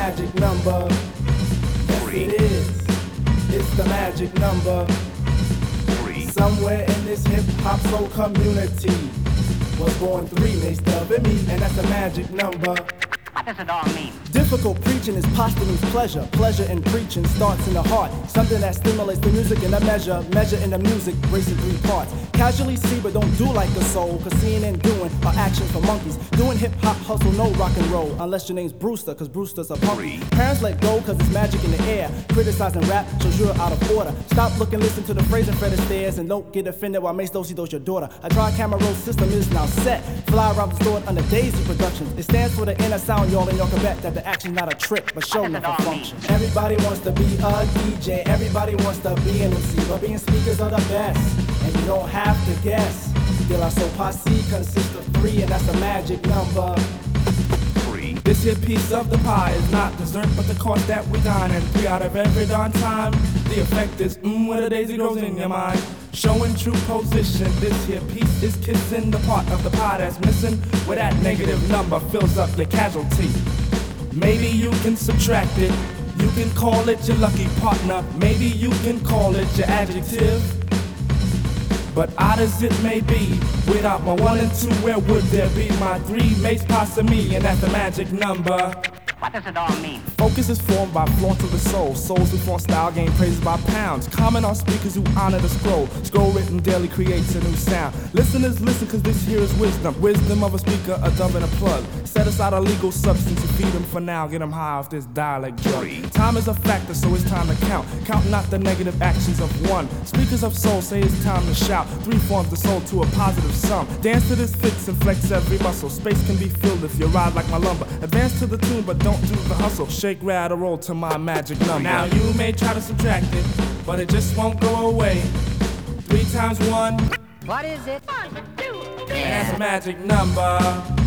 magic number. Yes, it is. It's the magic number. Somewhere in this hip-hop soul community was born three, Mace Dub and me, and that's the magic number. What does it all mean? Difficult preaching is posthumous pleasure. Pleasure in preaching starts in the heart. Something that stimulates the music in a measure. Measure in the music, race in three parts. Casually see but don't do like the soul. Cause seeing and doing are actions for monkeys. Doing hip-hop hustle, no rock and roll. Unless your name's Brewster, cause Brewster's a punk. Parents let go cause it's magic in the air. Criticizing rap shows you're out of order. Stop looking, listen to the phrase and Fred Astaire. And don't get offended while Mace Dosey does your daughter. A tri-camera roll system is now set. Fly around the store under Daisy Productions. It stands for the inner sound, y'all, and y'all can bet that the action's not a trick, but show enough a function. Everybody wants to be a DJ, everybody wants to be an MC, but being speakers are the best, and you don't have to guess. De La Soul Posse consists of three, and that's the magic number. This here piece of the pie is not dessert, but the cost that we dine. And 3 out of every darn time, the effect is when a daisy grows in your mind. Showing true position, this here piece is kissing the part of the pie that's missing, where that negative number fills up your casualty. Maybe you can subtract it, you can call it your lucky partner, maybe you can call it your adjective. But odd as it may be, without my 1 and 2, where would there be my 3? Mace Pasta me, and that's the magic number. What does it all mean? Focus is formed by flaunt of the soul. Souls who flaunt style gain praises by pounds. Comment on speakers who honor the scroll. Scroll written daily creates a new sound. Listeners listen cause this here is wisdom. Wisdom of a speaker, a dove and a plug. Set aside a legal substance to feed them for now. Get them high off this dialect drug. Time is a factor so it's time to count. Count not the negative actions of one. Speakers of soul say it's time to shout. 3 forms the soul to a positive sum. Dance to this fits and flex every muscle. Space can be filled if you ride like my lumber. Advance to the tune but don't do the hustle. Shake, rattle, roll to my magic number. Now you may try to subtract it, but it just won't go away. 3 times 1. What is it? 1, 2, 3. That's a magic number.